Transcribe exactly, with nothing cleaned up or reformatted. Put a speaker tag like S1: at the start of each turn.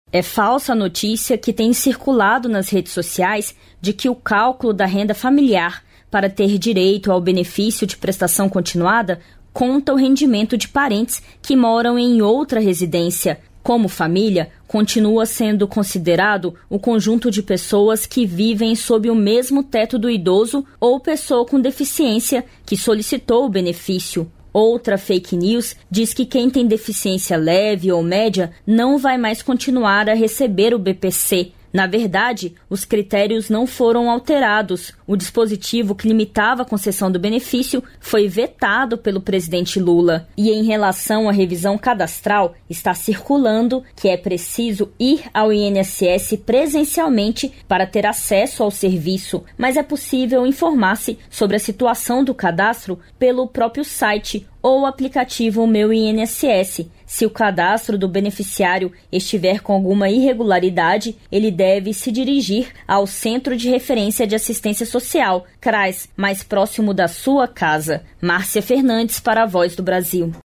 S1: É falsa a notícia que tem circulado nas redes sociais de que o cálculo da renda familiar para ter direito ao benefício de prestação continuada conta o rendimento de parentes que moram em outra residência. Como família, continua sendo considerado o conjunto de pessoas que vivem sob o mesmo teto do idoso ou pessoa com deficiência que solicitou o benefício. Outra fake news diz que quem tem deficiência leve ou média não vai mais continuar a receber o B P C. Na verdade, os critérios não foram alterados. O dispositivo que limitava a concessão do benefício foi vetado pelo presidente Lula. E em relação à revisão cadastral, está circulando que é preciso ir ao I N S S presencialmente para ter acesso ao serviço, mas é possível informar-se sobre a situação do cadastro pelo próprio site ou aplicativo Meu I N S S. Se o cadastro do beneficiário estiver com alguma irregularidade, ele deve se dirigir ao Centro de Referência de Assistência Social, CRAS, mais próximo da sua casa. Márcia Fernandes para a Voz do Brasil.